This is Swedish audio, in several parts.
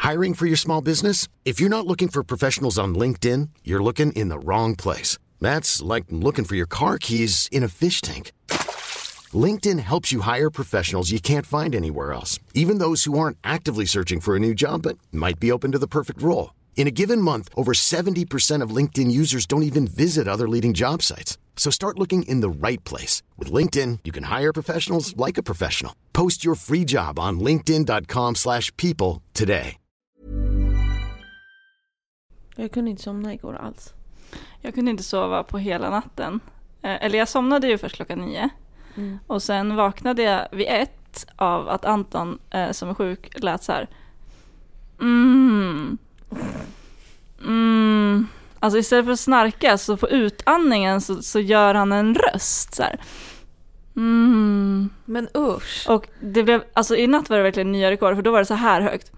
Hiring for your small business? If you're not looking for professionals on LinkedIn, you're looking in the wrong place. That's like looking for your car keys in a fish tank. LinkedIn helps you hire professionals you can't find anywhere else, even those who aren't actively searching for a new job but might be open to the perfect role. In a given month, over 70% of LinkedIn users don't even visit other leading job sites. So start looking in the right place. With LinkedIn, you can hire professionals like a professional. Post your free job on linkedin.com/people today. Jag kunde inte somna igår alls. Jag kunde inte sova på hela natten. Eller jag somnade ju först klockan 9. Och sen vaknade jag vid 1 av att Anton som är sjuk lät så här. Alltså istället för att snarka så på utandningen så gör han en röst så här. Men usch. Och det blev, alltså i natt var det verkligen nya rekord, för då var det så här högt.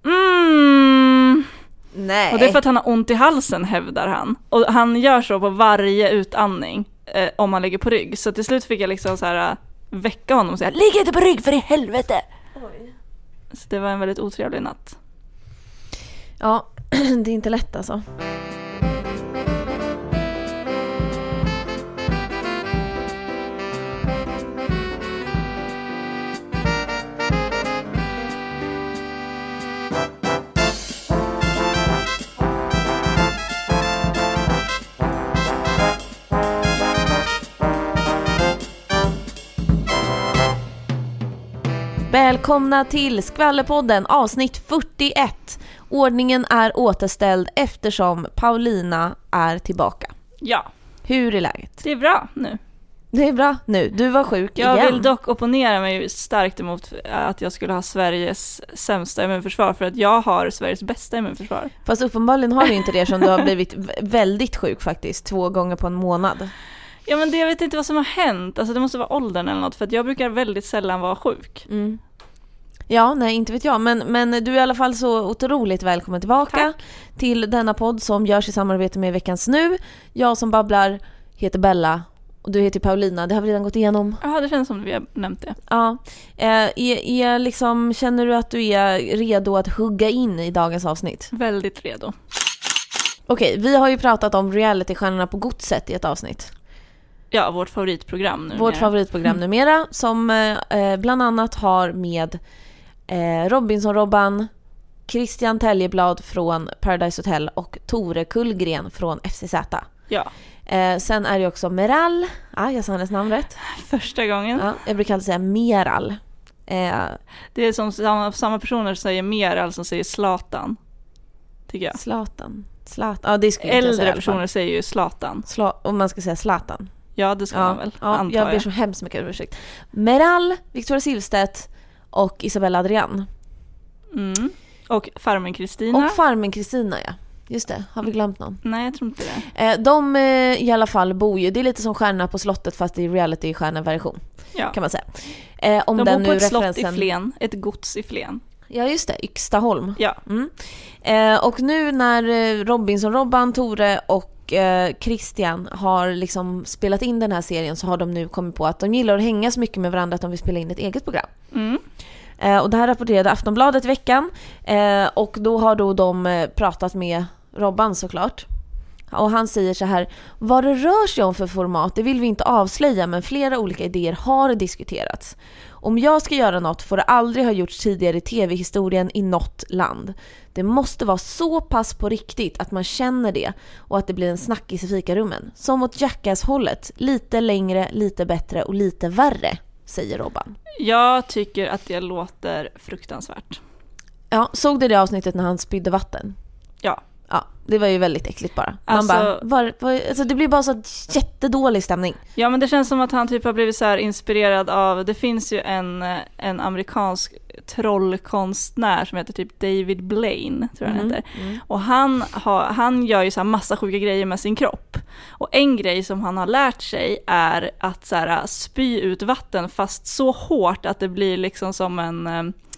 Nej. Och det är för att han har ont i halsen, hävdar han. Och han gör så på varje utandning om han ligger på rygg. Så till slut fick jag liksom så här väcka honom och säga: ligg inte på rygg för i helvete. Oj. Så det var en väldigt otrevlig natt. Ja, det är inte lätt alltså. Välkomna till Skvallerpodden, avsnitt 41. Ordningen är återställd eftersom Paulina är tillbaka. Ja. Hur är läget? Det är bra nu. Det är bra nu. Du var sjuk igen. Jag vill dock opponera mig starkt emot att jag skulle ha Sveriges sämsta immunförsvar, för att jag har Sveriges bästa immunförsvar. Fast uppenbarligen har du inte det, som du har blivit väldigt sjuk faktiskt 2 gånger på en månad. Ja, men jag vet inte vad som har hänt. Alltså det måste vara åldern eller något, för att jag brukar väldigt sällan vara sjuk. Ja, nej, inte vet jag. Men du är i alla fall så otroligt välkommen tillbaka till denna podd som görs i samarbete med Veckans Nu. Jag som babblar heter Bella och du heter Paulina. Det har vi redan gått igenom. Ja, det känns som vi har nämnt det. Ja. Liksom, känner du att du är redo att hugga in i dagens avsnitt? Väldigt redo. Okej, vi har ju pratat om reality-stjärnorna på Godset i ett avsnitt. Ja, vårt favoritprogram numera. Vårt favoritprogram numera, som bland annat har med Robinson-Robban, Christian Täljeblad från Paradise Hotel och Tore Kullgren från FCZ. Ja. Sen är det också Meral. Ja, jag sa hennes namn rätt. Första gången. Ja, jag brukar alltid säga Meral. Det är som samma personer säger Meral som säger Zlatan. Tycker jag. Zlatan. Ja, det skulle äldre jag säga, personer säger ju Zlatan. Om man ska säga Zlatan. Ja, det ska man väl, antar jag ber så hemskt mycket ursäkt. Meral, Victoria Silvstedt och Isabella Adrian. Och Farmen Kristina. Och Farmen Kristina, ja. Just det, har vi glömt någon? Nej, jag tror inte det. De i alla fall bor ju, det är lite som Stjärna på slottet fast i reality-stjärna-version, kan man säga. Om de den bor på ett slott i Flen, ett gods i Flen. Ja, just det, Yxtaholm. Ja. Och nu när Robinson-Robban, Tore och Christian har liksom spelat in den här serien, så har de nu kommit på att de gillar att hänga så mycket med varandra att de vill spela in ett eget program. Och det här rapporterade Aftonbladet i veckan, och då har de pratat med Robban såklart. Och han säger så här: vad det rör sig om för format, det vill vi inte avslöja, men flera olika idéer har diskuterats. Om jag ska göra något får det aldrig ha gjorts tidigare i tv-historien i något land. Det måste vara så pass på riktigt att man känner det och att det blir en snackis i fikarummen. Som åt Jackass-hållet, lite längre, lite bättre och lite värre, säger Robban. Jag tycker att det låter fruktansvärt. Ja, såg du det avsnittet när han spydde vatten? Ja. Ja, det var ju väldigt äckligt bara. Alltså, alltså det blir bara så jättedålig stämning. Ja, men det känns som att han typ har blivit så här inspirerad av, det finns ju en amerikansk trollkonstnär som heter typ David Blaine, tror jag han heter. Och han gör ju så här massa sjuka grejer med sin kropp. Och en grej som han har lärt sig är att så här spy ut vatten fast så hårt att det blir liksom som en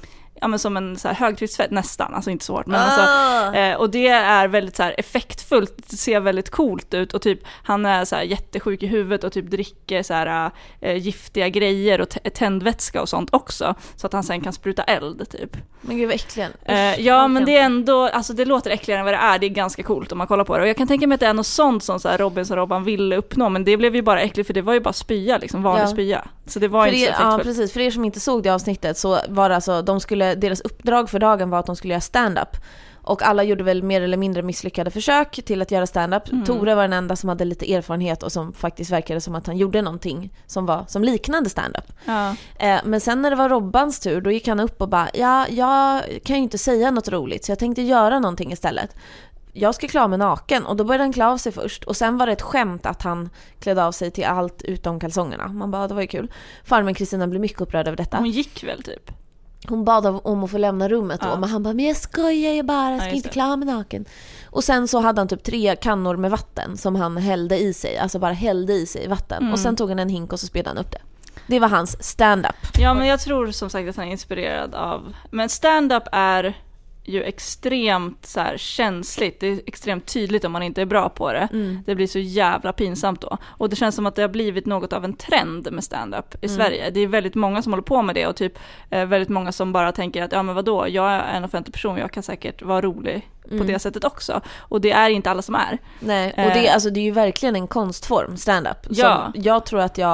men som en så här högtrycksfett nästan, alltså inte så hårt, men alltså, och det är väldigt så här effektfullt, det ser väldigt coolt ut, och typ han är så här jättesjuk i huvudet och typ dricker så här giftiga grejer och tändvätska och sånt också, så att han sen kan spruta eld typ. Men gud vad äckligen. Ja, men det är ändå, alltså det låter äckligare än vad det är ganska coolt om man kollar på det, och jag kan tänka mig att det är något sånt som så här Robban ville uppnå, men det blev ju bara äckligt, för det var ju bara spya, liksom vanlig spya, så det var inte så effektfullt. Ja, precis, för er som inte såg det avsnittet så var det alltså, deras uppdrag för dagen var att de skulle göra stand-up. Och alla gjorde väl mer eller mindre misslyckade försök till att göra stand-up. Tore var den enda som hade lite erfarenhet och som faktiskt verkade som att han gjorde någonting som liknande stand-up. Ja. Men sen när det var Robbans tur, då gick han upp och bara, jag kan ju inte säga något roligt, så jag tänkte göra någonting istället. Jag ska klä mig naken, och då började han klä av sig först, och sen var det ett skämt att han klädde av sig till allt utom kalsongerna. Man bara, det var ju kul. Farmen Kristina blev mycket upprörd över detta. Hon gick väl typ? Hon bad om att få lämna rummet då, men han bara, men jag skojar ju bara, jag ska inte klä mig naken. Och sen så hade han typ 3 kannor med vatten som han hällde i sig, alltså bara hällde i sig vatten. Och sen tog han en hink och så spelade han upp det. Det var hans stand-up. Ja, men jag tror som sagt att han är inspirerad av, men stand-up är ju extremt så här känsligt. Det är extremt tydligt om man inte är bra på det. Det blir så jävla pinsamt då. Och det känns som att det har blivit något av en trend med stand-up i Sverige. Det är väldigt många som håller på med det, och typ väldigt många som bara tänker att ja, men vadå, jag är en offentlig person, jag kan säkert vara rolig på det sättet också. Och det är inte alla som är. Nej, och det är ju verkligen en konstform, stand-up. Ja. Jag tror att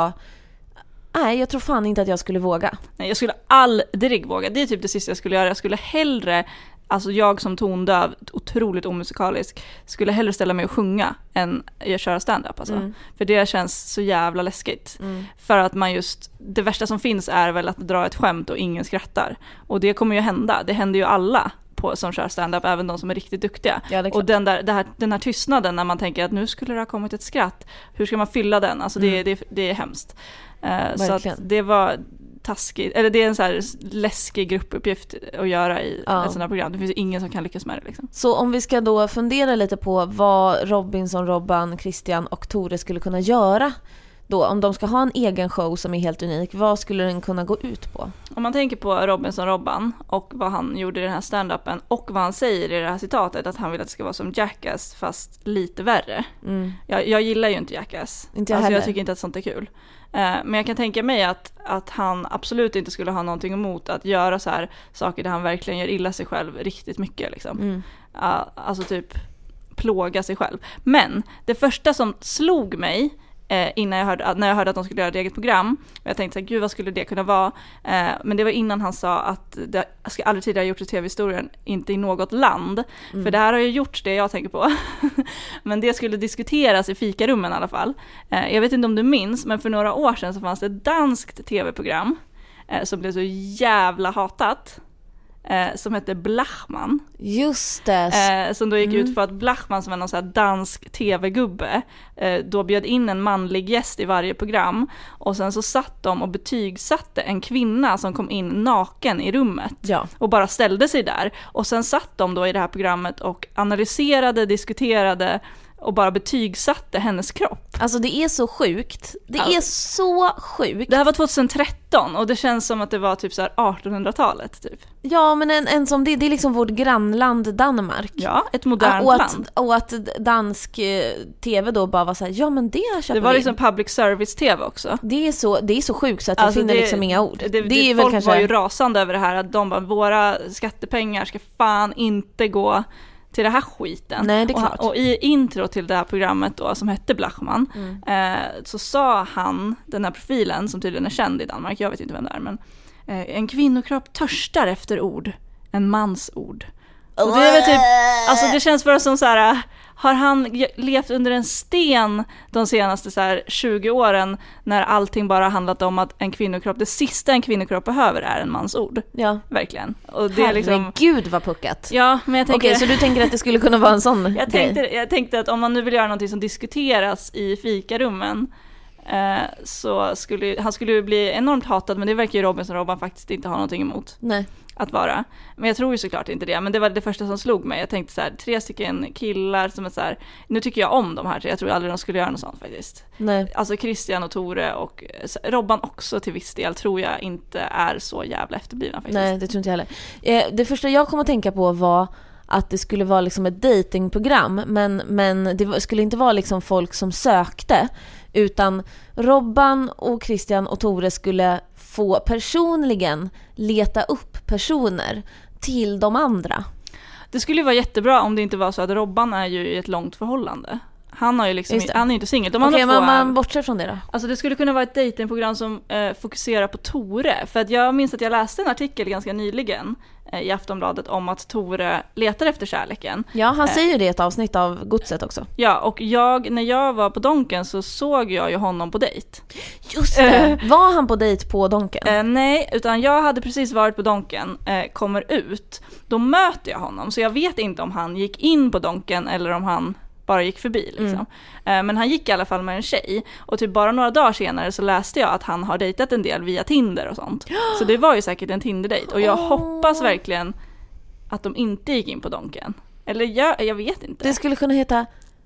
jag tror fan inte att jag skulle våga. Nej, jag skulle aldrig våga. Det är typ det sista jag skulle göra. Jag skulle hellre, alltså jag som tondöv, otroligt omusikalisk, skulle hellre ställa mig och sjunga än jag köra stand-up alltså. För det känns så jävla läskigt. För att man just, det värsta som finns är väl att dra ett skämt och ingen skrattar. Och det kommer ju hända. Det händer ju alla som kör stand-up, även de som är riktigt duktiga. Ja, och den här tystnaden när man tänker att nu skulle det ha kommit ett skratt. Hur ska man fylla den? Alltså det är hemskt. Så att det var taskigt, eller det är en så här läskig gruppuppgift att göra i ett sånt här program. Det finns ingen som kan lyckas med det liksom. Så om vi ska då fundera lite på vad Robinson, Robban, Christian och Tore skulle kunna göra då, om de ska ha en egen show som är helt unik, vad skulle den kunna gå ut på? Om man tänker på Robinson Robban och vad han gjorde i den här stand-upen och vad han säger i det här citatet, att han vill att det ska vara som Jackass fast lite värre. Jag gillar ju inte Jackass. Inte jag tycker inte att sånt är kul. Men jag kan tänka mig att han absolut inte skulle ha någonting emot att göra så här saker där han verkligen gör illa sig själv riktigt mycket liksom. Alltså typ plåga sig själv. Men det första som slog mig när jag hörde att de skulle göra ett eget program, och jag tänkte så här, gud vad skulle det kunna vara, men det var innan han sa att det ska aldrig tidigare gjorts i tv-historien, inte i något land, för det här har ju gjorts, det jag tänker på. Men det skulle diskuteras i fikarummen i alla fall. Jag vet inte om du minns, men för några år sedan så fanns det ett danskt tv-program som blev så jävla hatat, som hette Blachman. Just det. Som då gick ut för att Blachman, som var någon så här dansk tv-gubbe, då bjöd in en manlig gäst i varje program, och sen så satt de och betygsatte en kvinna som kom in naken i rummet och bara ställde sig där, och sen satt de då i det här programmet och analyserade, diskuterade och bara betygsatte hennes kropp. Alltså det är så sjukt. Det är så sjukt. Det här var 2013 och det känns som att det var typ så här 1800-talet typ. Ja, men en som det är liksom vårt grannland Danmark. Ja, ett modernt land. Och att dansk tv då bara var så här, ja men det köper vi. Det var liksom public service tv också. Det är så sjukt så att jag finner liksom inga ord. Det är väl folk kanske... var ju rasande över det här, att de bara, våra skattepengar ska fan inte gå till det här skiten. Nej, det är klart. Och i intro till det här programmet då, som hette Blachman, så sa han, den här profilen som tydligen är känd i Danmark, jag vet inte vem det är, men en kvinnokropp törstar efter ord, en mans ord. Och det är väl typ, alltså det känns bara som så här, har han levt under en sten de senaste så här 20 åren när allting bara handlat om att en kvinnokropp, det sista en kvinnokropp behöver är en mans ord. Ja. Verkligen. Och det är liksom... Gud vad puckat. Ja, men jag tänker... Okej, så du tänker att det skulle kunna vara en sån jag tänkte att om man nu vill göra någonting som diskuteras i fikarummen, så skulle han bli enormt hatad, men det verkar ju Robinson Robban faktiskt inte ha någonting emot. Nej. att vara. Men jag tror ju såklart inte det. Men det var det första som slog mig. Jag tänkte så här, 3 stycken killar som är så här, nu tycker jag om de här 3. Jag tror aldrig de skulle göra något sånt faktiskt. Nej. Alltså Christian och Tore och Robban också till viss del tror jag inte är så jävla efterblivna faktiskt. Nej, det tror inte jag heller. Det första jag kom att tänka på var att det skulle vara liksom ett datingprogram, men det skulle inte vara liksom folk som sökte, utan Robban och Christian och Tore skulle få personligen leta upp personer till de andra. Det skulle ju vara jättebra om det inte var så att Robban är ju i ett långt förhållande. Han har ju liksom, han är ju inte singel. Okej, men man bortser från det då. Alltså det skulle kunna vara ett datingprogram som fokuserar på Tore. För att jag minns att jag läste en artikel ganska nyligen i Aftonbladet om att Tore letar efter kärleken. Ja, han säger det i ett avsnitt av Godset också. Ja, och när jag var på Donken så såg jag ju honom på dejt. Just det, var han på dejt på Donken? Nej, utan jag hade precis varit på Donken, kommer ut. Då möter jag honom, så jag vet inte om han gick in på Donken eller om han bara gick förbi liksom. Men han gick i alla fall med en tjej. Och typ bara några dagar senare så läste jag att han har dejtat en del via Tinder och sånt. Så det var ju säkert en Tinder-dejt. Och jag hoppas verkligen att de inte gick in på Donken. Eller jag vet inte. Det skulle kunna heta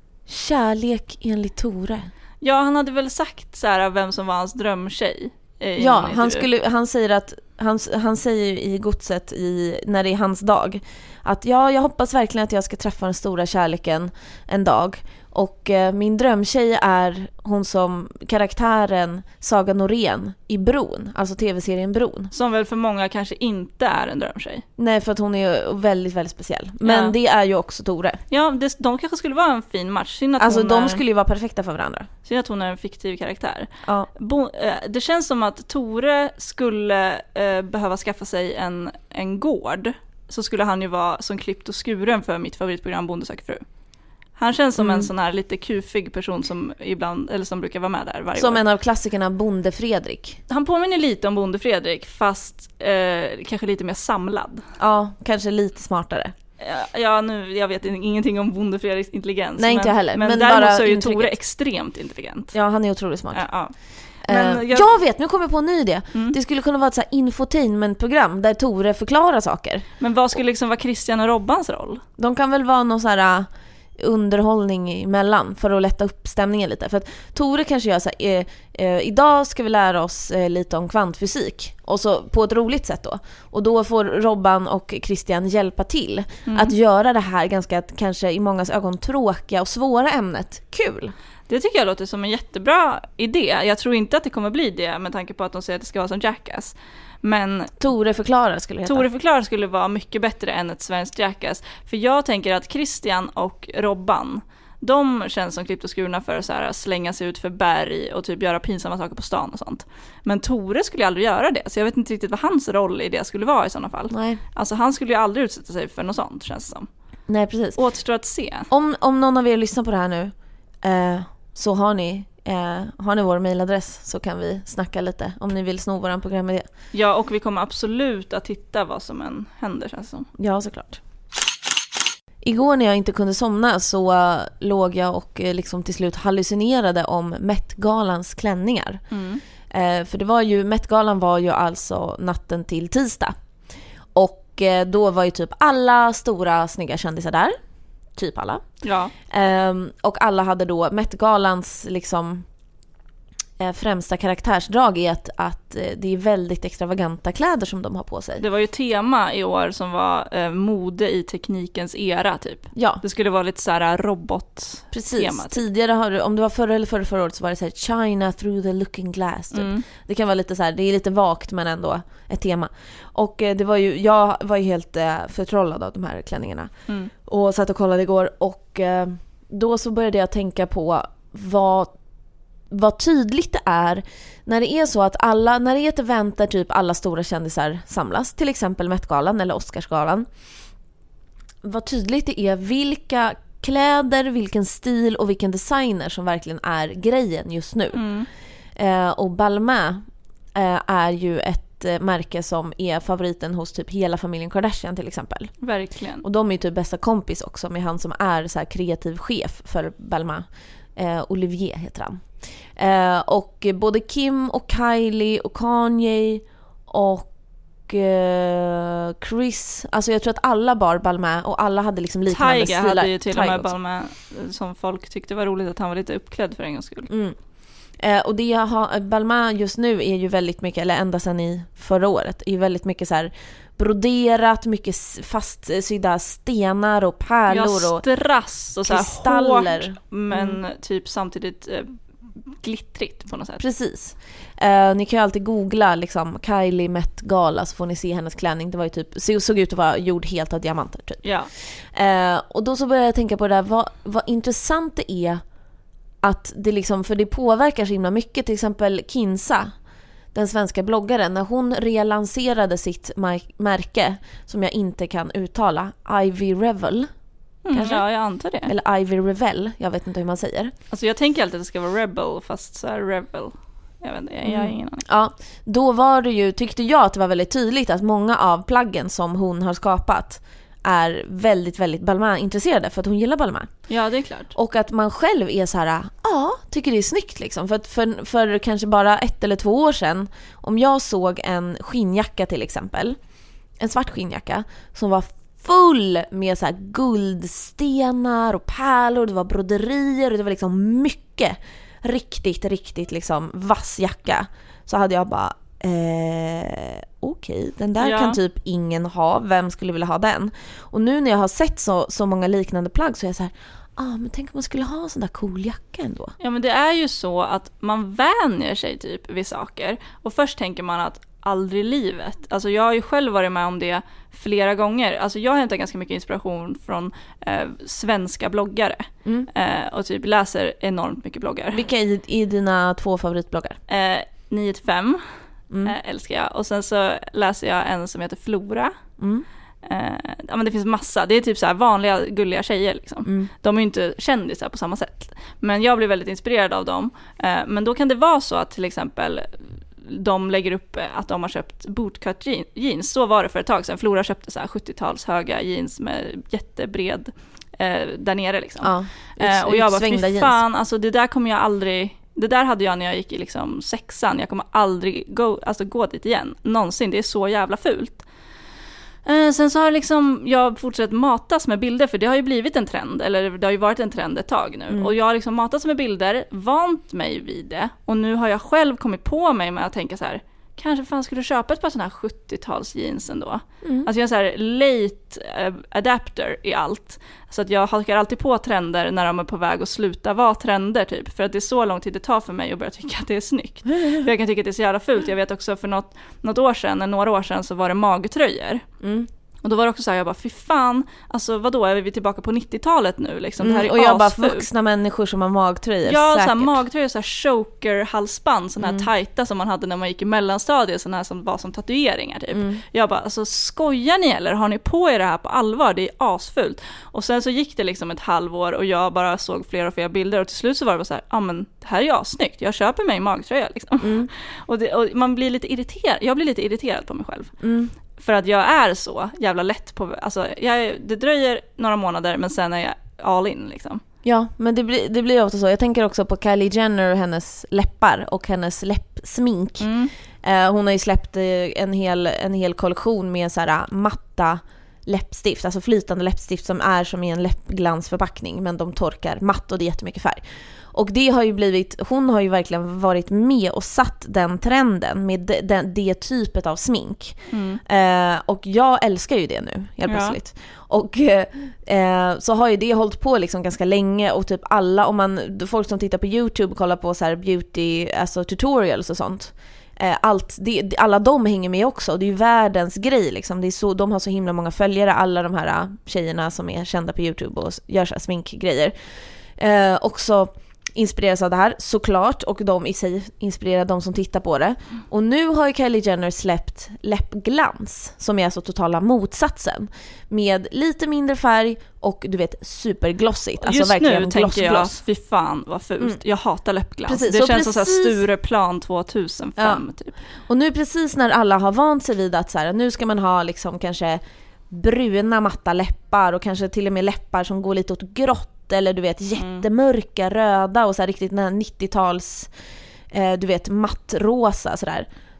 Kärlek enligt Tore. Ja, han hade väl sagt så här vem som var hans drömtjej. Ja, han säger att han säger i Godset när det är hans dag att jag hoppas verkligen att jag ska träffa den stora kärleken en dag, och min drömtjej är hon som karaktären Saga Norén i Bron, alltså tv-serien Bron. Som väl för många kanske inte är en drömtjej. Nej, för att hon är väldigt, väldigt speciell. Men det är ju också Tore. Ja, de kanske skulle vara en fin match. Alltså de skulle ju vara perfekta för varandra. Synd att hon är en fiktiv karaktär. Ja. Det känns som att Tore skulle behöva skaffa sig en gård. Så skulle han ju vara som klippt och skuren för mitt favoritprogram Bonde söker fru. Han känns som en sån här lite kufig person som ibland, eller som brukar vara med där varje år. Som en av klassikerna Bonde Fredrik. Han påminner lite om Bonde Fredrik, fast kanske lite mer samlad. Ja, kanske lite smartare. Ja, jag vet ingenting om Bonde Fredriks intelligens. Nej, inte jag heller. Men däremot så är ju Tore extremt intelligent. Ja, han är otroligt smart. Ja. Men jag vet, nu kommer jag på en ny idé. Det skulle kunna vara ett så här infotainmentprogram där Tore förklarar saker. Men vad skulle liksom vara Christian och Robbans roll? De kan väl vara någon så här underhållning emellan för att lätta upp stämningen lite. För att Tore kanske gör så här, idag ska vi lära oss lite om kvantfysik. Och så på ett roligt sätt då. Och då får Robban och Christian hjälpa till att göra det här ganska, kanske i mångas ögon, tråkiga och svåra ämnet kul. Det tycker jag låter som en jättebra idé. Jag tror inte att det kommer bli det med tanke på att de säger att det ska vara som Jackass. Men Tore förklarar skulle det heta. Tore förklarar skulle vara mycket bättre än ett svenskt Jackass. För jag tänker att Christian och Robban, de känns som klippt och skurna för att så här, slänga sig ut för berg och typ göra pinsamma saker på stan och sånt. Men Tore skulle aldrig göra det. Så jag vet inte riktigt vad hans roll i det skulle vara i sådana fall. Nej. Alltså han skulle ju aldrig utsätta sig för något sånt, känns det som. Nej, precis. Återstår att se. Om någon av er lyssnar på det här nu, så har ni vår mailadress, så kan vi snacka lite om ni vill sno våran programidé. Ja, och vi kommer absolut att titta vad som än händer, känns som. Ja, såklart. Igår när jag inte kunde somna så låg jag och liksom till slut hallucinerade om Met-galans klänningar. För det var ju, Met-galan var ju alltså natten till tisdag. Och då var ju typ alla stora snygga kändisar där. Typ alla. Ja. Och alla hade då Met-galans liksom främsta karaktärsdrag är att det är väldigt extravaganta kläder som de har på sig. Det var ju tema i år som var mode i teknikens era typ. Ja. Det skulle vara lite så här robot. Precis. Tema, typ. Tidigare om det var förra eller förra året så var det så här China through the looking glass typ. Det kan vara lite så här, det är lite vagt men ändå ett tema. Och det var ju, jag var ju helt förtrollad av de här klänningarna. Och satt och kollade igår och då så började jag tänka på vad tydligt det är när det är så att när det är ett event där typ alla stora kändisar samlas, till exempel Met-galan eller Oscarsgalan, vad tydligt det är vilka kläder, vilken stil och vilken designer som verkligen är grejen just nu. Och Balmain är ju ett märke som är favoriten hos typ hela familjen Kardashian till exempel. Verkligen. Och de är ju typ bästa kompis också med han som är så här kreativ chef för Balmain. Olivier heter han. Och både Kim och Kylie och Kanye och Chris, alltså jag tror att alla bar Balmain och alla hade liksom liknande stilar. Tyga hade ju till och med Balmain som folk tyckte var roligt att han var lite uppklädd för en gångs skull. Och det jag har, Balmain just nu är ju väldigt mycket, eller ända sedan i förra året, är ju väldigt mycket så här broderat, mycket fastsydda stenar och pärlor och strass och kristaller. Så hårt, men typ samtidigt glittrigt på något sätt. Precis. Ni kan ju alltid googla liksom Kylie Met Gala, så får ni se hennes klänning. Det var ju typ, såg ut att vara gjord helt av diamanter typ. Ja. Och då så började jag tänka på det där, vad intressant det är att det liksom, för det påverkar så himla mycket. Till exempel Kinsa, den svenska bloggaren, när hon relanserade sitt märke som jag inte kan uttala, Ivy Revel. Ja, jag antar det. Eller Ivy Revel, jag vet inte hur man säger. Alltså jag tänker alltid att det ska vara Rebel, fast så här Revel. Jag vet inte, jag har ingen aning. Ja, då var det ju, tyckte jag att det var väldigt tydligt att många av plaggen som hon har skapat är väldigt, väldigt Balmain-intresserade, för att hon gillar Balmain. Ja, det är klart. Och att man själv är så här, tycker det är snyggt liksom. För kanske bara 1 eller 2 år sedan, om jag såg en skinnjacka till exempel, en svart skinnjacka som var full med så här guldstenar och pärlor, det var broderier och det var liksom mycket riktigt liksom vass jacka, så hade jag bara okej, den där kan typ ingen ha, vem skulle vilja ha den? Och nu när jag har sett så många liknande plagg, så är jag så här, men tänk om man skulle ha en sån där cool jacka ändå. Ja, men det är ju så att man vänjer sig typ vid saker, och först tänker man att aldrig i livet. Alltså jag har ju själv varit med om det flera gånger. Alltså jag hämtar ganska mycket inspiration från svenska bloggare. Och typ läser enormt mycket bloggar. Vilka är dina 2 favoritbloggar? 9-5 älskar jag. Och sen så läser jag en som heter Flora. Men det finns massa. Det är typ så här vanliga gulliga tjejer liksom. De är ju inte kändisar på samma sätt. Men jag blir väldigt inspirerad av dem. Men då kan det vara så att till exempel de lägger upp att de har köpt bootcut jeans. Så var det för ett tag sedan. Flora köpte så här 70-tals höga jeans med jättebred där nere liksom. Och jag bara, fy fan, alltså det där kommer jag aldrig... Det där hade jag när jag gick i liksom 6:an. Jag kommer aldrig gå dit igen. Någonsin, det är så jävla fult. Sen så har liksom jag fortsatt matas med bilder, för det har ju blivit en trend, eller det har ju varit en trend ett tag nu. Och jag har liksom matats med bilder, vant mig vid det, och nu har jag själv kommit på mig med att tänka så här, kanske fan skulle köpa ett par sådana här 70-tals jeans ändå. Alltså jag är så här late adapter i allt. Så att jag hakar alltid på trender när de är på väg att sluta vara trender typ. För att det är så lång tid det tar för mig att börja tycka att det är snyggt. För jag kan tycka att det är så jävla fult. Jag vet också för några år sedan så var det magtröjor. Och då var det också så här, jag bara, fy fan, alltså vadå, är vi tillbaka på 90-talet nu liksom? Det här är och jag bara, vuxna människor som har magtröjor. Ja, så här, magtröjor, så här choker-halsband, såna här tajta som man hade när man gick i mellanstadiet, såna här som var som tatueringar typ. Jag bara, alltså skojar ni eller? Har ni på er det här på allvar? Det är asfult. Och sen så gick det liksom ett halvår och jag bara såg fler och fler bilder, och till slut så var det bara så här, men det här är ju assnyggt, jag köper mig magtröja liksom. Och man blir lite irriterad, jag blir lite irriterad på mig själv. För att jag är så jävla lätt på... Alltså, det dröjer några månader, men sen är jag all in liksom. Ja, men det blir ofta så. Jag tänker också på Kylie Jenner och hennes läppar och hennes läppsmink. Hon har ju släppt en hel kollektion med så här matta läppstift, alltså flytande läppstift som är som i en läppglansförpackning, men de torkar matt och det är jättemycket färg. Och det har ju blivit, hon har ju verkligen varit med och satt den trenden med det typet av smink. Och jag älskar ju det nu, helt plötsligt. Och så har ju det hållit på liksom ganska länge, och typ folk som tittar på YouTube och kollar på så här beauty, alltså tutorials och sånt. Alla de hänger med också. Det är ju världens grej liksom. Det är så, de har så himla många följare, alla de här tjejerna som är kända på YouTube och gör så här sminkgrejer. Också inspireras av det här såklart, och de i sig inspirerar de som tittar på det. Och nu har ju Kylie Jenner släppt läppglans som är så totala motsatsen, med lite mindre färg och du vet superglossigt. Alltså just verkligen nu tänker jag, fy fan vad fult. Jag hatar läppglans. Precis, det känns som så här Stureplan 2005 typ. Och nu precis när alla har vant sig vid att så här, nu ska man ha liksom kanske bruna matta läppar och kanske till och med läppar som går lite åt grått, eller du vet jättemörka röda och så här riktigt 90-tals du vet mattrosa sådär.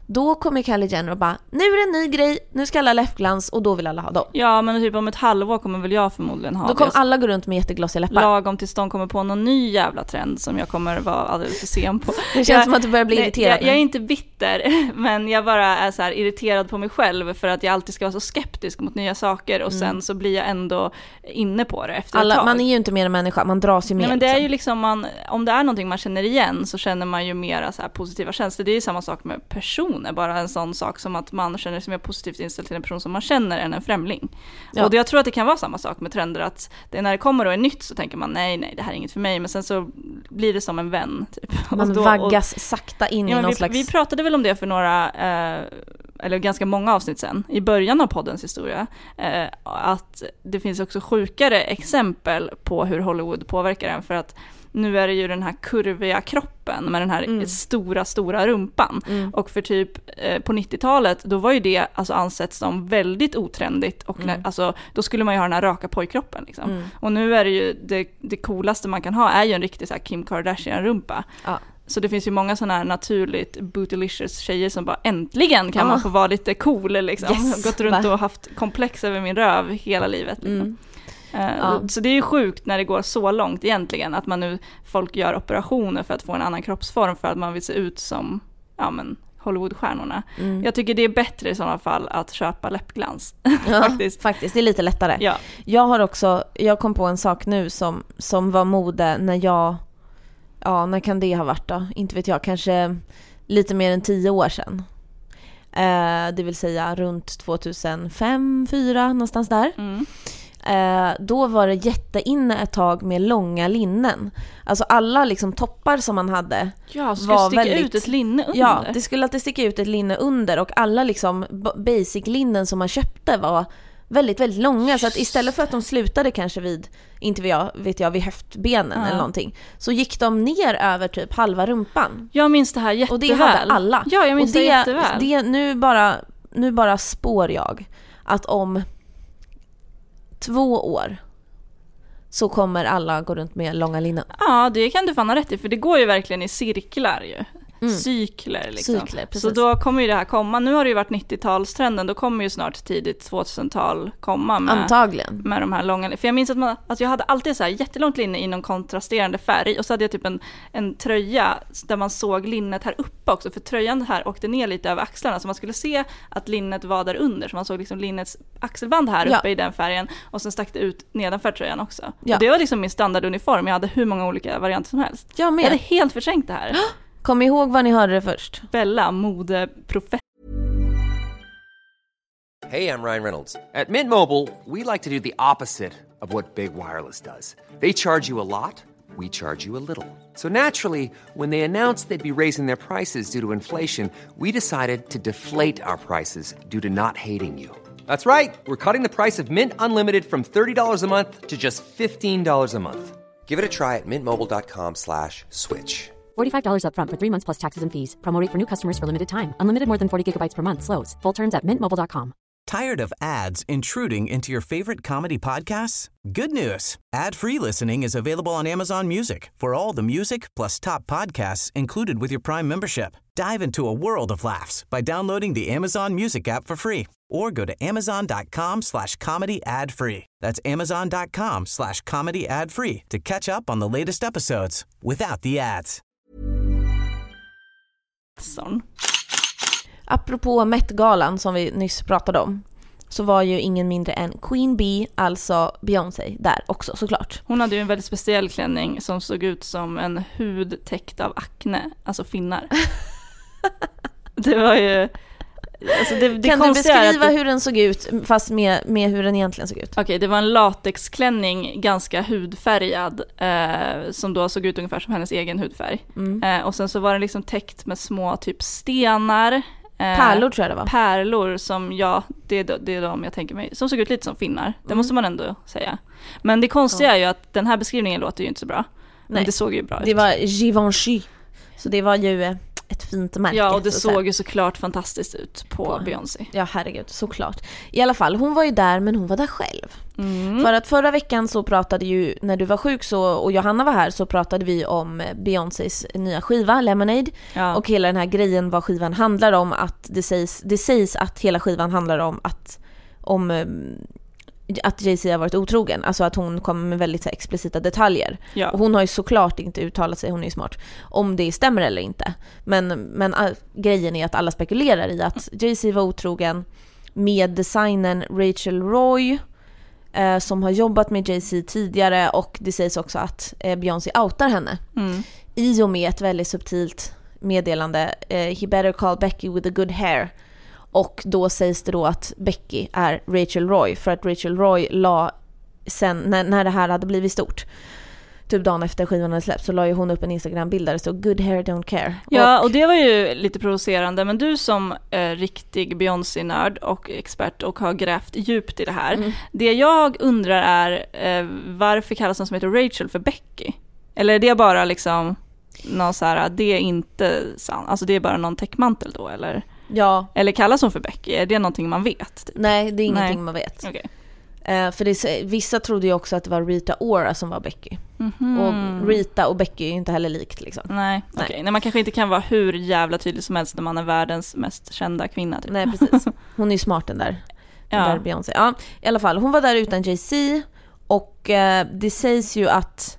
Då kommer Kylie Jenner och bara, nu är det en ny grej, nu ska alla läppglans och då vill alla ha dem. Ja, men typ om ett halvår kommer väl jag förmodligen ha då kommer alla gå runt med jätteglossiga läppar. Lagom tills de kommer på någon ny jävla trend som jag kommer vara alldeles för sen på. Det känns som att du börjar bli irriterad. Jag är inte bitter, men jag bara är så här irriterad på mig själv för att jag alltid ska vara så skeptisk mot nya saker och sen så blir jag ändå inne på det efter ett tag. Man är ju inte mer en människa, man dras ju mer. Nej, men det är ju liksom om det är någonting man känner igen så känner man ju mer så här positiva känslor. Det är ju samma sak med personer, bara en sån sak som att man känner sig mer positivt inställd till en person som man känner än en främling. Ja. Och jag tror att det kan vara samma sak med trender, att det när det kommer och är nytt så tänker man nej, det här är inget för mig, men sen så blir det som en vän typ. Man vaggas sakta in i någon slags... Vi pratade väl om det för några eller ganska många avsnitt sen i början av poddens historia, att det finns också sjukare exempel på hur Hollywood påverkar en, för att nu är det ju den här kurviga kroppen med den här stora rumpan. Och för typ på 90-talet då var ju det alltså ansett som väldigt otrendigt och alltså, då skulle man ju ha den här raka pojkkroppen liksom. Och nu är det ju det coolaste man kan ha är ju en riktig så här Kim Kardashian-rumpa. Ja. Så det finns ju många sådana här naturligt bootylicious tjejer som bara äntligen kan man få vara lite cool liksom. Yes, gått runt och haft komplex över min röv hela livet liksom. Så det är ju sjukt när det går så långt egentligen, att man nu folk gör operationer för att få en annan kroppsform för att man vill se ut som Hollywoodstjärnorna. Jag tycker det är bättre i sådana fall att köpa läppglans. Faktiskt, det är lite lättare. Ja. Jag kom på en sak nu som var mode när kan det ha varit då? Inte vet jag, kanske lite mer än 10 år sedan. Det vill säga runt 2005-2004 någonstans där. Då var det jätteinne ett tag med långa linnen. Alltså alla liksom toppar som man hade var sticka ut ett linne under. Ja, det skulle alltid sticka ut ett linne under, och alla liksom basic linnen som man köpte var väldigt, väldigt långa. Så att istället för att de slutade kanske vid, inte vet jag vid höftbenen eller någonting, så gick de ner över typ halva rumpan. Jag minns det här jätteväl. Och det hade alla. Ja, jag minns det jätteväl. Nu bara spår jag att om 2 år så kommer alla gå runt med långa linnen. Ja, det kan du fan ha rätt i, för det går ju verkligen i cirklar ju. Cykler liksom. Så då kommer ju det här komma. Nu har det ju varit 90-talstrenden, då kommer ju snart tidigt 2000-tal komma med, antagligen, med de här långa. För jag minns att jag hade alltid så här jättelångt linne i någon kontrasterande färg, och så hade jag typ en tröja där man såg linnet här uppe också, för tröjan här åkte ner lite över axlarna, så man skulle se att linnet var där under, så man såg liksom linnets axelband här uppe i den färgen, och sen stack det ut nedanför tröjan också. Och det var liksom min standarduniform. Jag hade hur många olika varianter som helst. Jag hade helt förträngt det här. Kom ihåg vad ni hörde det först. Bella, modeprofessor. Hey, I'm Ryan Reynolds. At Mint Mobile, we like to do the opposite of what Big Wireless does. They charge you a lot, we charge you a little. So naturally, when they announced they'd be raising their prices due to inflation, we decided to deflate our prices due to not hating you. That's right. We're cutting the price of Mint Unlimited from $30 a month to just $15 a month. Give it a try at mintmobile.com/switch. $45 up front for 3 months plus taxes and fees. Promo rate for new customers for limited time. Unlimited more than 40 gigabytes per month. Slows full terms at mintmobile.com. Tired of ads intruding into your favorite comedy podcasts? Good news. Ad-free listening is available on Amazon Music for all the music plus top podcasts included with your Prime membership. Dive into a world of laughs by downloading the Amazon Music app for free or go to amazon.com/comedy ad-free. That's amazon.com/comedy ad-free to catch up on the latest episodes without the ads. Apropå Met-galan som vi nyss pratade om, så var ju ingen mindre än Queen Bee, alltså Beyoncé, där också såklart. Hon hade ju en väldigt speciell klänning som såg ut som en hud täckt av akne, alltså finnar. Det var ju... Alltså kan du beskriva hur den såg ut, fast med hur den egentligen såg ut? Okej, det var en latexklänning, ganska hudfärgad, som då såg ut ungefär som hennes egen hudfärg. Och sen så var den liksom täckt med små typ stenar. Pärlor tror jag det var. Pärlor som, det är de jag tänker mig, som såg ut lite som finnar. Det måste man ändå säga. Men det konstiga är ju att den här beskrivningen låter ju inte så bra. Men det såg ju bra ut. Det var Givenchy. Så det var ju ett fint märke. Ja, och det såg ju såklart fantastiskt ut på Beyoncé. Ja, herregud, såklart. I alla fall, hon var ju där, men hon var där själv. För att förra veckan så pratade ju, när du var sjuk och Johanna var här, så pratade vi om Beyoncés nya skiva, Lemonade. Ja. Och hela den här grejen, vad skivan handlar om, att det sägs att hela skivan handlar om att Jay-Z har varit otrogen. Alltså att hon kommer med väldigt så explicita detaljer. Ja. Och hon har ju såklart inte uttalat sig, hon är ju smart, om det stämmer eller inte. Men grejen är att alla spekulerar i att Jay-Z var otrogen med designern Rachel Roy, som har jobbat med Jay-Z tidigare, och det sägs också att Beyoncé outar henne. I och med ett väldigt subtilt meddelande, he better call Becky with the good hair. Och då sägs det då att Becky är Rachel Roy, för att Rachel Roy la sen, när det här hade blivit stort, typ dagen efter skivan hade släppts, så la ju hon upp en Instagram-bild där det stod good hair, don't care. Ja, och det var ju lite provocerande, men du som riktig Beyoncé-nörd och expert och har grävt djupt i det här, det jag undrar är varför kallas hon som heter Rachel för Becky? Eller är det bara liksom någon så här, det är inte sant, alltså det är bara någon täckmantel då, eller? Ja. Eller kallas hon för Becky? Är det någonting man vet? Typ? Nej, det är ingenting man vet. Okay. För vissa trodde ju också att det var Rita Ora som var Becky. Och Rita och Becky är ju inte heller likt liksom. Nej. Okay. Nej, man kanske inte kan vara hur jävla tydlig som helst när man är världens mest kända kvinna. Typ. Nej, precis. Hon är ju smart den där Beyoncé. Ja, i alla fall. Hon var där utan Jay-Z, och det sägs ju att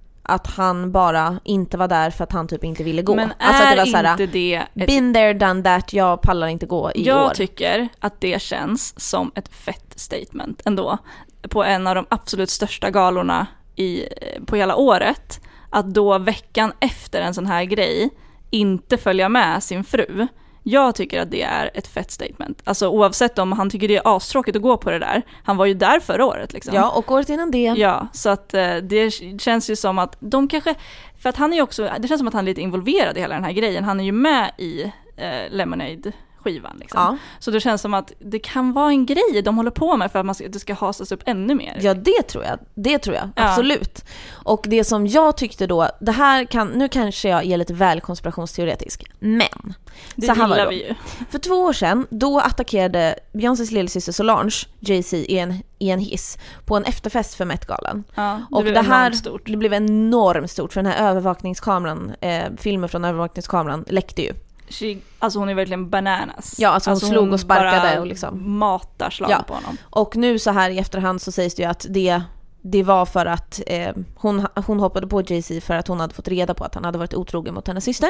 han bara inte var där för att han typ inte ville gå. Men alltså är det var såhär, inte det been there, done that, jag pallar inte gå i år. Jag tycker att det känns som ett fett statement ändå. På en av de absolut största galorna på hela året. Att då veckan efter en sån här grej inte följa med sin fru. Jag tycker att det är ett fett statement. Alltså oavsett om han tycker det är astråkigt att gå på det där. Han var ju där förra året liksom. Ja, och året innan det. Ja, så att det känns ju som att de kanske... För att han är ju också... Det känns som att han är lite involverad i hela den här grejen. Han är ju med i Lemonade-skivan liksom. Ja. Så det känns som att det kan vara en grej de håller på med för att det ska hasas upp ännu mer. Ja, det tror jag. Ja. Absolut. Och det som jag tyckte då... Det här nu kanske jag är lite väl konspirationsteoretisk. Men... Det gillar vi ju. För 2 år sedan, då attackerade Beyoncés lillasyster Solange Jay-Z i en hiss på en efterfest för Met-galan. Ja, och det blev enormt stort, för den här övervakningskameran, filmer från övervakningskameran läckte ju. Alltså hon är verkligen bananas. Ja, alltså hon slog och sparkade och liksom matar slag på honom. Och nu så här i efterhand så sägs det ju att det var för att hon hoppade på Jay-Z för att hon hade fått reda på att han hade varit otrogen mot hennes syster.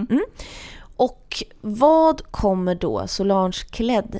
Och vad kommer då Solange klädd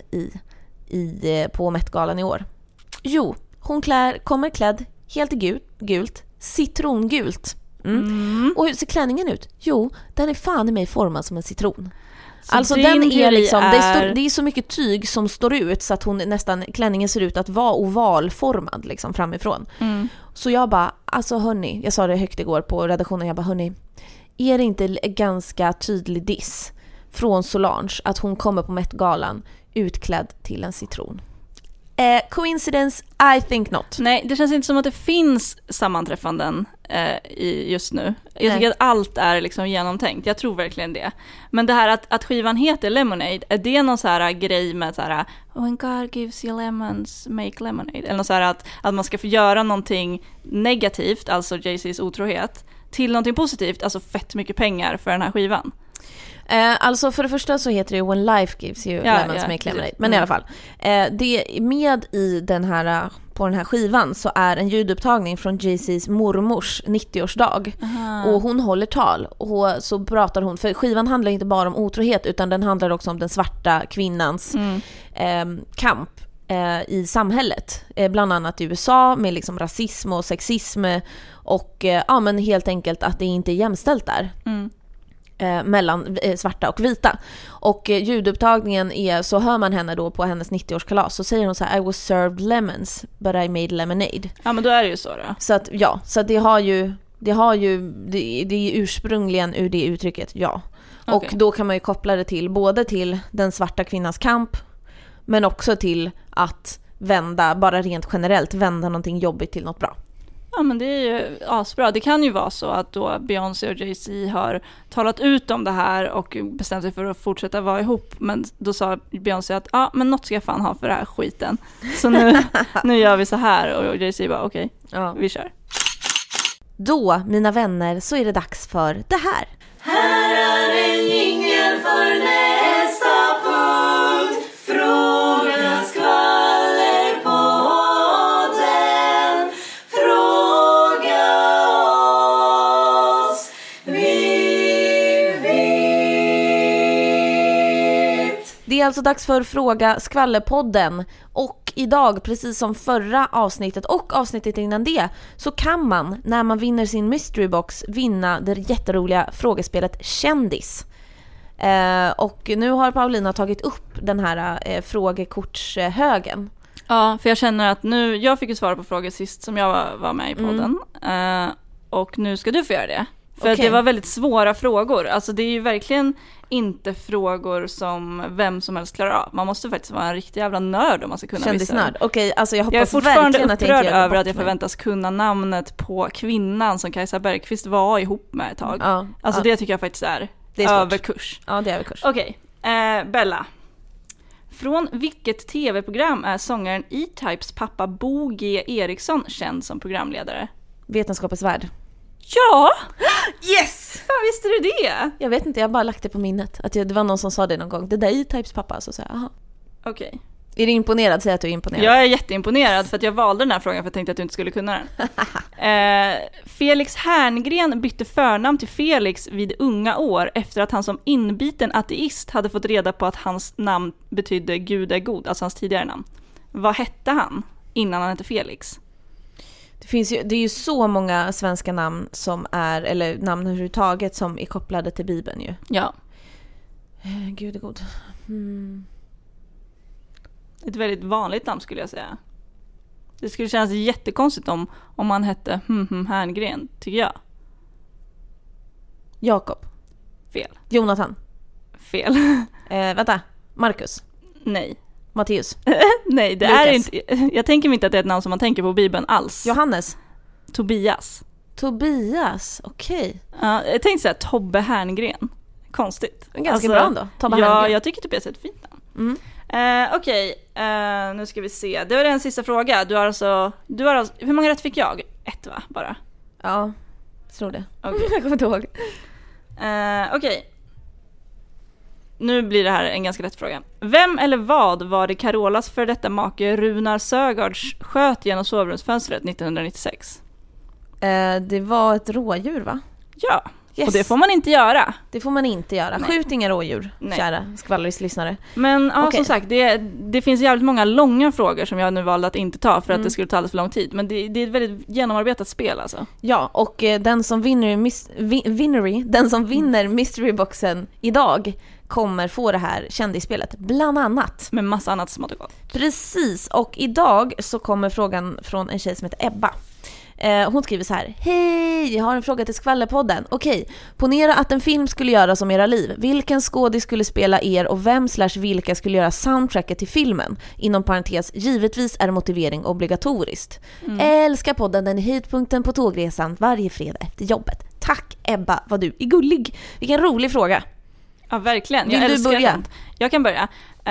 på Met-galan i år? Jo, hon kommer klädd helt i gult, citrongult. Och hur ser klänningen ut? Jo, den är fan i mig formad som en citron. Så alltså den är liksom, det är så mycket tyg som står ut så att klänningen ser ut att vara ovalformad liksom framifrån. Så jag bara, alltså hörni, jag sa det högt igår på redaktionen, jag bara hörni, är det inte ganska tydlig diss från Solange att hon kommer på Met-galan utklädd till en citron? Coincidence? I think not. Nej, det känns inte som att det finns sammanträffanden just nu. Jag tycker att allt är liksom genomtänkt. Jag tror verkligen det. Men det här att skivan heter Lemonade, är det någon så här grej med så här when God gives you lemons, make lemonade? Eller något så här att man ska få göra någonting negativt, alltså Jay-Z's otrohet, till någonting positivt, alltså fett mycket pengar för den här skivan. Alltså för det första så heter det When Life Gives You Lemons Make Lemonade. Men i alla fall, det med i på den här skivan så är en ljudupptagning från Jay-Z's mormors 90-årsdag. Och hon håller tal och så pratar hon, för skivan handlar inte bara om otrohet utan den handlar också om den svarta kvinnans kamp i samhället, bland annat i USA med liksom rasism och sexism och men helt enkelt att det inte är jämställt där. Mellan svarta och vita. Och ljudupptagningen så hör man henne då på hennes 90-årskalas, så säger hon så här: I was served lemons but I made lemonade. Ja, men då är det ju så då. Så att så att det är ursprungligen ur det uttrycket, ja. Okay. Och då kan man ju koppla det till både till den svarta kvinnans kamp, men också till att bara rent generellt vända någonting jobbigt till något bra. Ja, men det är ju asbra. Det kan ju vara så att då Beyoncé och Jay-Z har talat ut om det här och bestämt sig för att fortsätta vara ihop. Men då sa Beyoncé att men något ska jag fan ha för det här skiten. Så nu gör vi så här. Och Jay-Z bara okej, vi kör. Då, mina vänner, så är det dags för det här. Här är en jingel för nästa punkt. Fråga skvallerpodden. Fråga oss, vi vet. Det är alltså dags för Fråga skvallerpodden. Och idag, precis som förra avsnittet och avsnittet innan det, så kan man, när man vinner sin mystery box, vinna det jätteroliga frågespelet Kändis. Och nu har Paulina tagit upp den här frågekortshögen. Ja, för jag känner att jag fick ju svara på frågor sist som jag var med i podden. Och nu ska du få göra det. För att det var väldigt svåra frågor. Alltså det är ju verkligen inte frågor som vem som helst klarar av. Man måste faktiskt vara en riktig jävla nörd om man ska kunna Kändisnörd. Okej, alltså jag hoppas jag är fortfarande verkligen upprörd över att jag förväntas kunna namnet på kvinnan som Kajsa Bergqvist var ihop med ett tag. Det tycker jag faktiskt är överkurs. Ja, det är överkurs. Okej, Bella. Från vilket tv-program är sångaren E-Types pappa Bo G. Eriksson känd som programledare? Vetenskapens värld. Ja! Yes! Fan, visste du det? Jag vet inte, jag bara lagt det på minnet. Att det var någon som sa det någon gång. Det där är E-Types pappa, så säger jag, aha. Okej. Är du imponerad? Säg att du är imponerad. Jag är jätteimponerad för att jag valde den här frågan för jag tänkte att du inte skulle kunna den. Felix Herngren bytte förnamn till Felix vid unga år efter att han som inbiten ateist hade fått reda på att hans namn betydde Gud är god, alltså hans tidigare namn. Vad hette han innan han hette Felix? Det är ju så många svenska namn som är, eller namn överhuvudtaget, som är kopplade till Bibeln ju. Ja. Gud är god. Ett väldigt vanligt namn skulle jag säga. Det skulle kännas jättekonstigt om man hette Herngren, tycker jag. Jakob. Fel. Jonathan. Fel. Vänta. Marcus. Nej. Matteus. Nej, det Lukas. är inte. Jag tänker inte att det är ett namn som man tänker på Bibeln alls. Johannes. Tobias, okej. Ja, jag tänkte säga Tobbe Herngren. Konstigt. Ganska bra ändå. Tobbe Herngren. Jag tycker Tobias är ett fint namn. Okej, nu ska vi se. Det var den sista fråga. Du har alltså, hur många rätt fick jag? 1 va, bara? Ja, jag tror det. Okay. Jag kommer inte ihåg. Okej. Nu blir det här en ganska lätt fråga. Vem eller vad var det Carolas för detta make Runar Sögaards sköt genom sovrumsfönstret 1996? Det var ett rådjur, va? Ja, yes. Och det får man inte göra. Det får man inte göra. Nej. Skjut inga rådjur, kära skvallrislyssnare. Men ja, som sagt, det finns jävligt många långa frågor som jag nu valde att inte ta för att det skulle ta alldeles för lång tid. Men det är ett väldigt genomarbetat spel alltså. Ja, och den som vinner mysteryboxen idag kommer få det här kändisspelet, bland annat. Med massa annat som har gått. Precis, och idag så kommer frågan från en tjej som heter Ebba. Hon skriver så här: hej, jag har en fråga till skvallerpodden. Okej, ponera att en film skulle göras om era liv. Vilken skådis skulle spela er och vem/vilka skulle göra soundtracket till filmen? Inom parentes, givetvis är motivering obligatoriskt. Älskar podden, den är höjdpunkten på tågresan varje fredag efter jobbet. Tack Ebba, vad du är gullig. Vilken rolig fråga. Ja, verkligen. Vill du börja? Sånt. Jag kan börja.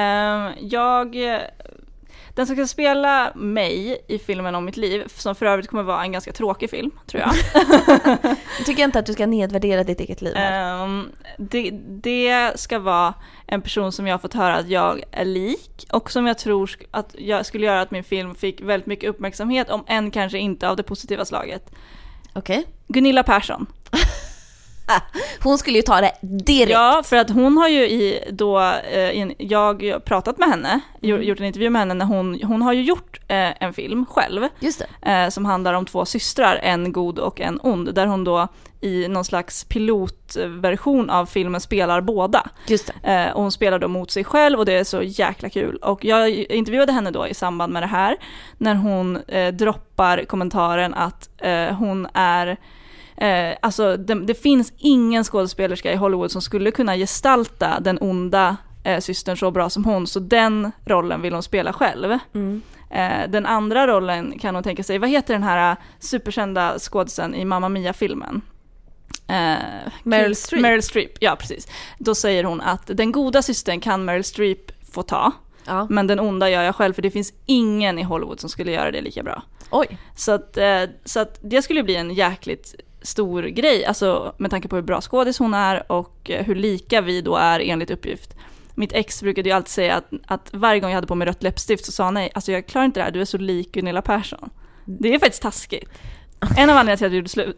Den som ska spela mig i filmen om mitt liv, som för övrigt kommer vara en ganska tråkig film, tror jag. Jag tycker inte att du ska nedvärdera ditt eget liv här. Det ska vara en person som jag har fått höra att jag är lik, och som jag tror att jag skulle göra att min film fick väldigt mycket uppmärksamhet, om än kanske inte av det positiva slaget. Okej. Gunilla Persson. Hon skulle ju ta det direkt. Ja, för att hon har ju jag pratat med henne, gjort en intervju med henne när hon har ju gjort en film själv. Just det. Som handlar om 2 systrar, en god och en ond, där hon då i någon slags pilotversion av filmen spelar båda. Just det. Och hon spelar då mot sig själv, och det är så jäkla kul. Och jag intervjuade henne då i samband med det här, när hon droppar kommentaren att hon är alltså det finns ingen skådespelerska i Hollywood som skulle kunna gestalta den onda systern så bra som hon, så den rollen vill hon spela själv. Den andra rollen kan hon tänka sig, vad heter den här superkända skådisen i Mamma Mia-filmen? Meryl Streep. Meryl Streep, ja precis. Då säger hon att den goda systern kan Meryl Streep få ta, men den onda gör jag själv, för det finns ingen i Hollywood som skulle göra det lika bra. Oj. Så att det skulle bli en jäkligt stor grej, alltså med tanke på hur bra skådis hon är och hur lika vi då är enligt uppgift. Mitt ex brukade ju alltid säga att varje gång jag hade på mig rött läppstift så sa han, nej, alltså jag klarar inte det här, du är så lik Gunilla Persson. Det är faktiskt taskigt. En av anledningarna till att jag gjorde slut.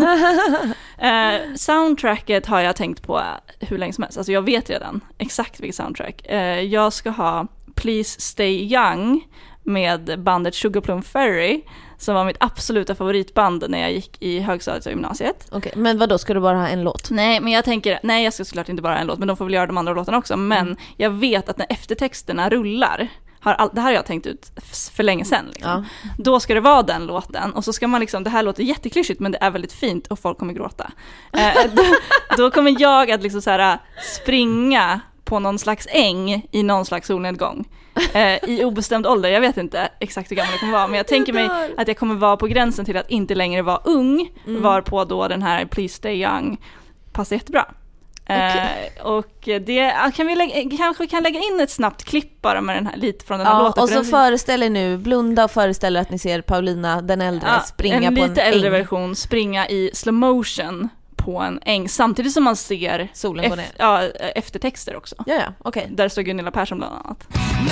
Soundtracket har jag tänkt på hur länge som helst. Alltså jag vet redan exakt vilket soundtrack. Jag ska ha Please Stay Young med bandet Sugar Plum Fairy, som var mitt absoluta favoritband när jag gick i högstadiet och gymnasiet. Okej, men vad då, ska du bara ha en låt? Nej, men jag tänker, nej, jag ska såklart inte bara ha en låt, men de får väl göra de andra låtarna också. Men jag vet att när eftertexterna rullar, det här har jag tänkt ut för länge sedan liksom. Då ska det vara den låten, och så ska man liksom, det här låter jätteklyschigt men det är väldigt fint och folk kommer gråta. Då kommer jag att liksom så här springa på någon slags äng i någon slags solnedgång i obestämd ålder. Jag vet inte exakt hur gammal jag kommer vara, men jag tänker mig att jag kommer vara på gränsen till att inte längre vara ung, varpå då den här Please Stay Young passar jättebra. Och det kanske kan lägga in ett snabbt klipp bara med den här, lite från den här låten. Och så föreställer nu, blunda och föreställer att ni ser Paulina den äldre springa på en äng. En lite äldre version, springa i slow motion på en äng, samtidigt som man ser solen gå ner. Eftertexter också. Ja, okej. Där står Gunilla Persson bland annat.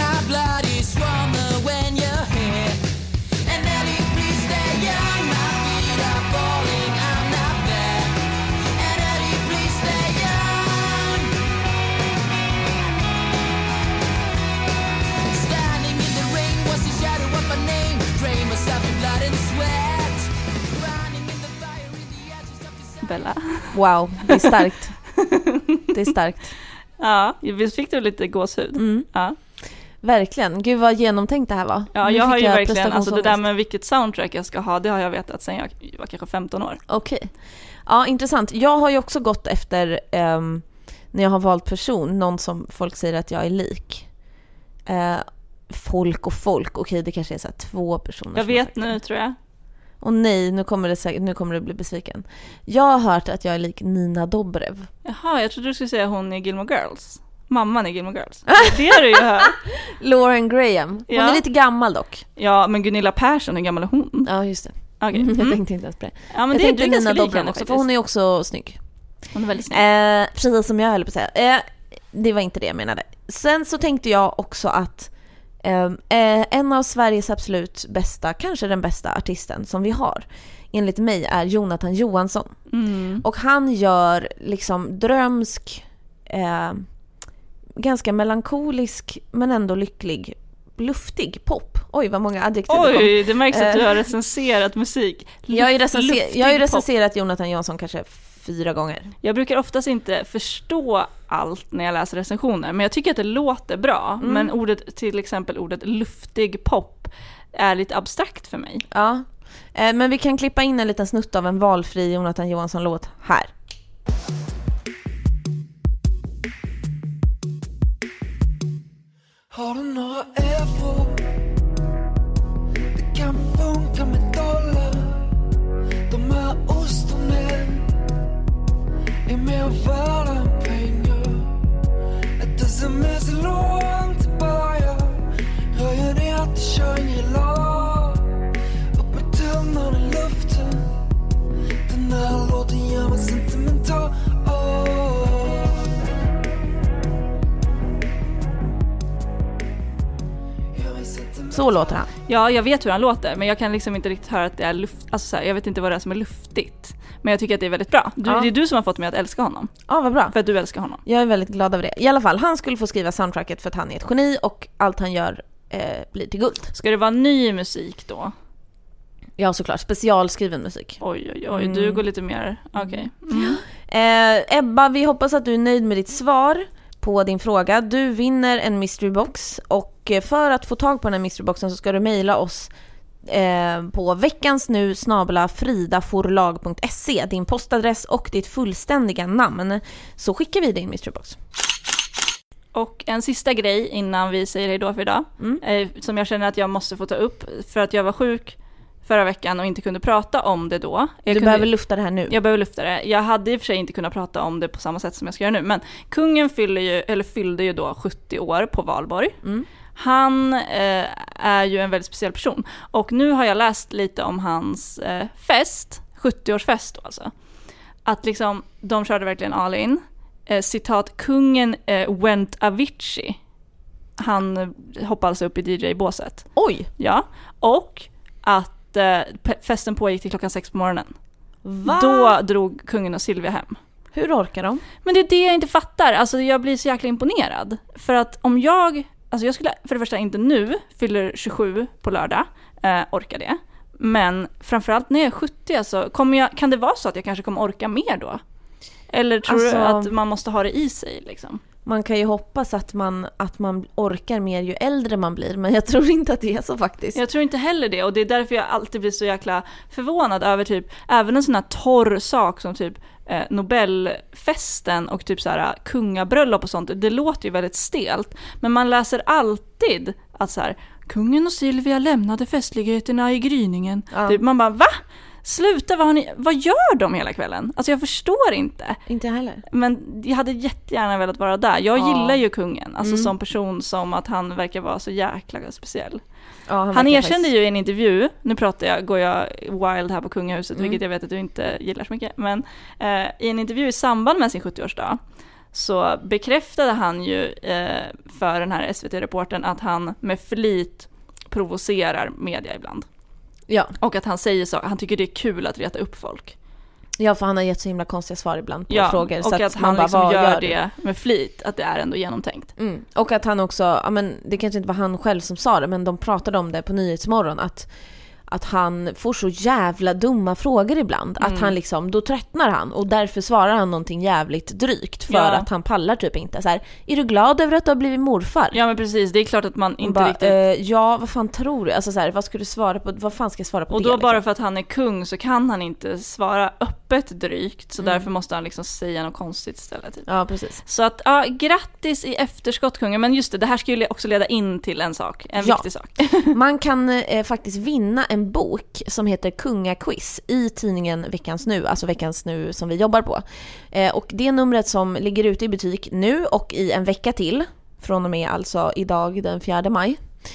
Bella. Wow, det är starkt. Det är starkt. Ja, visst fick du lite gåshud. Ja. Verkligen. Gud vad genomtänkt det här var. Ja, jag har ju verkligen, alltså det där med vilket soundtrack jag ska ha, det har jag vetat sedan jag var kanske 15 år. Okej. Ja, intressant. Jag har ju också gått efter, när jag har valt person, någon som folk säger att jag är lik. Folk. Okej, det kanske är så här 2 personer. Jag vet nu, tror jag. Och nej, nu kommer det bli besviken. Jag har hört att jag är lik Nina Dobrev. Jaha, jag trodde du skulle säga hon är Gilmore Girls. Mamman är Gilmore Girls. Det har du ju hört. Lauren Graham. Hon är lite gammal dock. Ja, men Gunilla Persson, hur gammal är hon? Ja, just det. Okay. Jag tänkte inte ens på det. Ja, men jag tänkte Nina Dobrev också, faktiskt. för hon är också snygg. Hon är väldigt snygg. Precis som jag höll på att säga. Det var inte det jag menade. Sen så tänkte jag också att en av Sveriges absolut bästa, kanske den bästa artisten som vi har, enligt mig, är Jonathan Johansson. Och han gör liksom drömsk, ganska melankolisk men ändå lycklig, luftig pop. Oj, vad många adjektiv det kom. Oj, det märks att du har recenserat musik. Jag har ju recenserat Jonathan Johansson kanske 4 gånger. Jag brukar oftast inte förstå allt när jag läser recensioner, men jag tycker att det låter bra. Men till exempel ordet luftig pop är lite abstrakt för mig. Ja, men vi kan klippa in en liten snutt av en valfri Jonathan Johansson-låt här. Har du några euro? Det kan funka med dollar. De här ostronen är mer värda än pengar. Ett sms är långt tillbaka. Röjer ner till Shangri-La. Uppe tunnan i luften. Den här låten gör mig sentimental. Så låter han. Ja, jag vet hur han låter, men jag kan liksom inte riktigt höra att det är alltså så här, jag vet inte vad det är som är luftigt. Men jag tycker att det är väldigt bra. Det är du som har fått mig att älska honom. Ja, vad bra. För att du älskar honom. Jag är väldigt glad över det. I alla fall, han skulle få skriva soundtracket för att han är ett geni och allt han gör blir till guld. Ska det vara ny musik då? Ja, såklart. Specialskriven musik. Oj. Du går lite mer... Okej. Ebba, vi hoppas att du är nöjd med ditt svar på din fråga. Du vinner en mystery box, och för att få tag på den här mystery boxen så ska du mejla oss på veckansnu@fridaforlag.se, din postadress och ditt fullständiga namn, så skickar vi din mystery box. Och en sista grej innan vi säger hej då för idag, som jag känner att jag måste få ta upp, för att jag var sjuk förra veckan och inte kunde prata om det då. Behöver lufta det här nu. Jag behöver lufta det. Jag hade i och för sig inte kunnat prata om det på samma sätt som jag ska göra nu, men kungen fyllde ju då 70 år på Valborg. Han är ju en väldigt speciell person. Och nu har jag läst lite om hans fest, 70-årsfest då alltså. Att liksom, de körde verkligen all in. Citat, kungen went Avicii. Han hoppade alltså upp i DJ-båset. Oj! Ja, och att festen pågick till 6 på morgonen. Va? Då drog kungen och Silvia hem. Hur orkar de? Men det är det jag inte fattar. Alltså jag blir så jäkla imponerad. För att om jag skulle för det första inte nu fyller 27 på lördag, orka det. Men framförallt när jag är 70, alltså, kan det vara så att jag kanske kommer orka mer då? Eller tror du att man måste ha det i sig liksom? Man kan ju hoppas att man orkar mer ju äldre man blir, men jag tror inte att det är så faktiskt. Jag tror inte heller det, och det är därför jag alltid blir så jäkla förvånad över typ, även en sån här torr sak som typ Nobelfesten och typ så här kungabröllop och sånt. Det låter ju väldigt stelt, men man läser alltid att så här, kungen och Silvia lämnade festligheterna i gryningen. Ja. Man bara, va? Sluta, vad gör de hela kvällen? Alltså jag förstår inte. Inte heller. Men jag hade jättegärna velat vara där. Jag gillar ju kungen, alltså som person, som att han verkar vara så jäkla speciell. Ja, han erkände ju i en intervju, nu går jag wild här på kungahuset, vilket jag vet att du inte gillar så mycket, men i en intervju i samband med sin 70-årsdag så bekräftade han ju för den här SVT-reporten att han med flit provocerar media ibland. Ja. Och att han säger så, han tycker det är kul att reta upp folk. Ja, för han har gett så himla konstiga svar ibland på frågor. Och så att han bara, liksom gör det med flit, att det är ändå genomtänkt. Och att han också, det kanske inte var han själv som sa det, men de pratade om det på Nyhetsmorgon, att han får så jävla dumma frågor ibland. Att han liksom, då tröttnar han och därför svarar han någonting jävligt drygt för att han pallar typ inte. Så här, är du glad över att du har blivit morfar? Ja, men precis, det är klart att man inte riktigt... ja, vad fan tror du? Alltså så här, vad ska du svara på? Vad fan ska jag svara på? Och det? då bara liksom? för att han är kung så kan han inte svara öppet drygt. Så därför måste han liksom säga något konstigt istället. Typ. Ja, precis. Så att, grattis i efterskott kungen. Men just det här skulle också leda in till en sak. En viktig sak. Man kan faktiskt vinna en bok som heter Kungaquiz i tidningen Veckans Nu, alltså Veckans Nu som vi jobbar på. Och det numret som ligger ute i butik nu och i en vecka till, från och med alltså idag den 4 maj.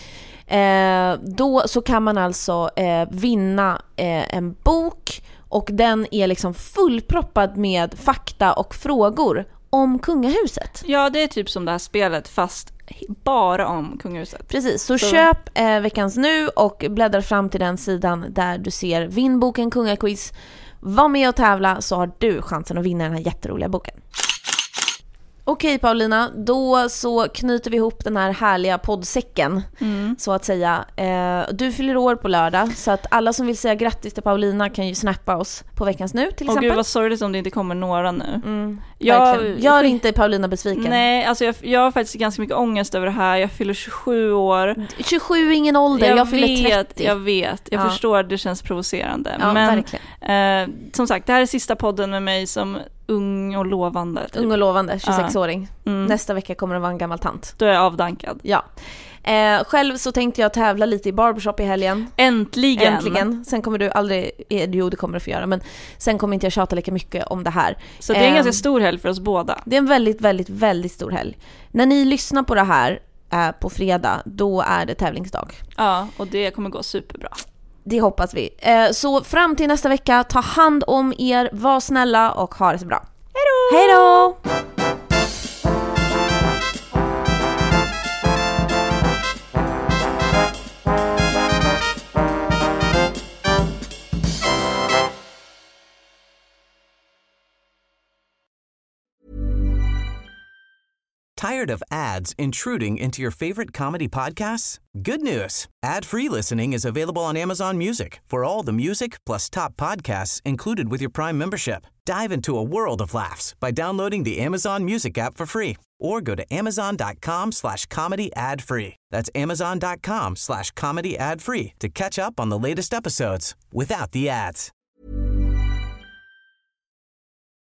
Då så kan man alltså vinna en bok, och den är liksom fullproppad med fakta och frågor om kungahuset. Ja, det är typ som det här spelet, fast bara om kungahuset. Precis, så köp Veckans Nu och bläddra fram till den sidan där du ser vinnboken Kungaquiz. Var med och tävla så har du chansen att vinna den här jätteroliga boken. Okej Paulina, då så knyter vi ihop den här härliga poddsäcken så att säga. Du fyller år på lördag, så att alla som vill säga grattis till Paulina kan ju snappa oss på Veckans Nu till exempel. Gud vad sorgligt om det inte kommer några nu. Gör inte Paulina besviken. Nej, alltså jag har faktiskt ganska mycket ångest över det här. Jag fyller 27 år. 27 är ingen ålder, jag fyller 30. Jag vet, jag förstår att det känns provocerande. Ja, men verkligen. Som sagt, det här är sista podden med mig som ung och lovande. Typ. Ung och lovande, 26-åring. Nästa vecka kommer det vara en gammal tant. Då är jag avdankad. Ja. Själv så tänkte jag tävla lite i barbershop i helgen. Äntligen. Sen kommer du aldrig, jo det kommer du få göra, men sen kommer inte jag tjata lika mycket om det här. Så det är en ganska stor helg för oss båda. Det är en väldigt, väldigt, väldigt stor helg. När ni lyssnar på det här på fredag, då är det tävlingsdag. Ja, och det kommer gå superbra. Det hoppas vi. Så fram till nästa vecka, ta hand om er, var snälla och ha det så bra. Hej då! Tired of ads intruding into your favorite comedy podcasts? Good news. Ad-free listening is available on Amazon Music for all the music plus top podcasts included with your Prime membership. Dive into a world of laughs by downloading the Amazon Music app for free or go to amazon.com/comedy ad-free. That's amazon.com/comedy ad-free to catch up on the latest episodes without the ads.